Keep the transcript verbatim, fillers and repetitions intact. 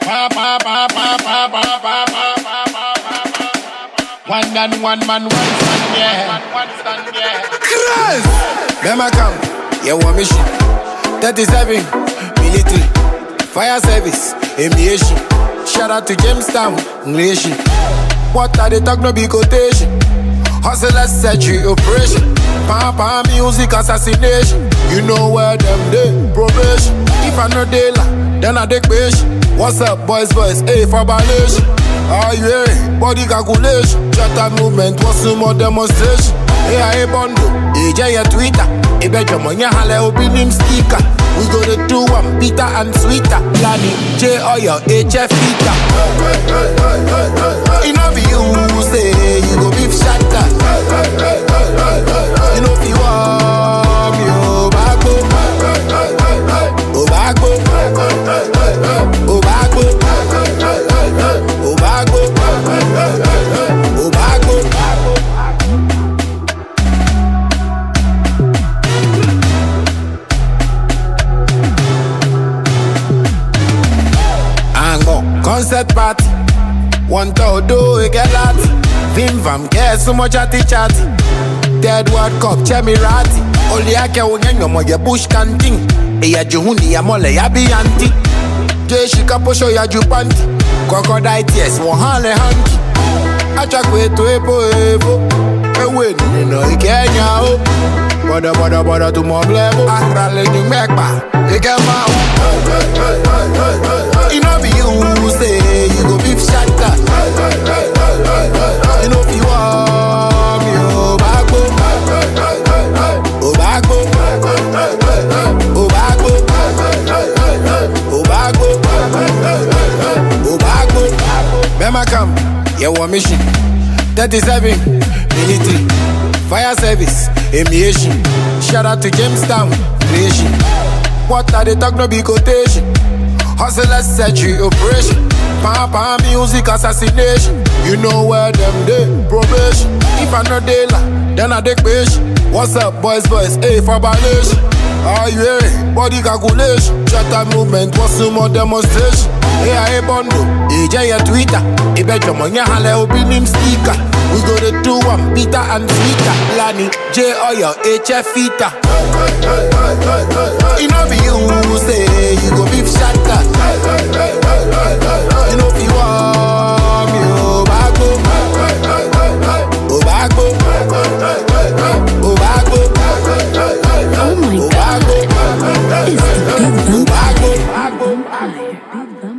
One and one man, one stand, yeah. One stand, yeah. Chris! Bema come, you want me shit. thirty-seven, military, fire service, aviation. Shout out to Jamestown, English. What are they talk no big quotation? Hustlers set you operation. Papa music assassination. You know where them day probation. If I know they lie, then I take patient. What's up, boys, boys? Hey, for violation. Oh yeah, body calculation. Chatter movement, what's some more demonstration? Hey, I bundle, hey, J Twitter. Hey, bet your money, hale opening speaker. We go to do one bitter and sweeter. Lani, J or your H F eater. You know you say you go beef shatter. You know you want me, oh bago, oh bago, oh bago, oh bago, oh bago. Concert party, one to do a get lot. Vim vam get so much chatty chatty. Dead World Cup, chemirati. Only I can win no more your bush canting. Eya juhundi ya mole ya bi anti. J shika posho ya jupanti. Crocodile tears one hale hanky. Acha kwetu epo epo. Ewe ni no ikenya o. Boda boda boda tu mo blebo. Ahrale ni mekba. Ikema o. You know you say you go beef shatter. You know if you want me, oh bago, oh bago, oh bago, oh bago, oh bago. Bema come, you want me shit. thirty-seven, military, fire service, aviation. Shout out to Jamestown, creation. What are they talk no big quotation? Hustlers set you operation. Papa music assassination. You know where them day probation. If I know they lie, then I take patient. What's up, boys, boys? Hey, for violation. Oh yeah, body calculation. Chatter movement, what's some more demonstration? Hey, I bundle, hey, J Twitter. Hey, bet your money, hale opening speaker. We go to do one bitter and sweeter. Lani, J or your H F eater. You know you say you go beef shatter. You know if you want me, oh bago, oh bago, oh bago, oh my oh God, bago, it's the Big Vampire. oh bago.